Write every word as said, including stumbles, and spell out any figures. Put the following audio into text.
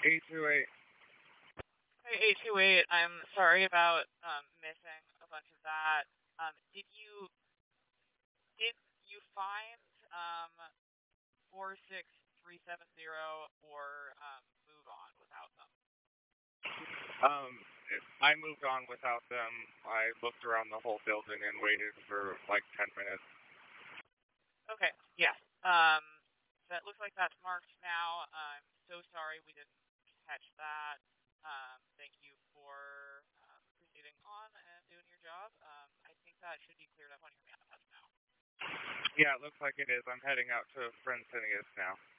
eight two eight. Hey, eight two eight, I'm sorry about um, missing a bunch of that. Um, did you did you find um, four six three seven zero or um, move on without them? Um, I moved on without them. I looked around the whole building and waited for like ten minutes. Okay, yes. Um, that looks like that's marked now. I'm so sorry we didn't catch that. Um, thank you for um, proceeding on and doing your job. Um, I think that should be cleared up on your manifest now. Yeah, it looks like it is. I'm heading out to Francinius now.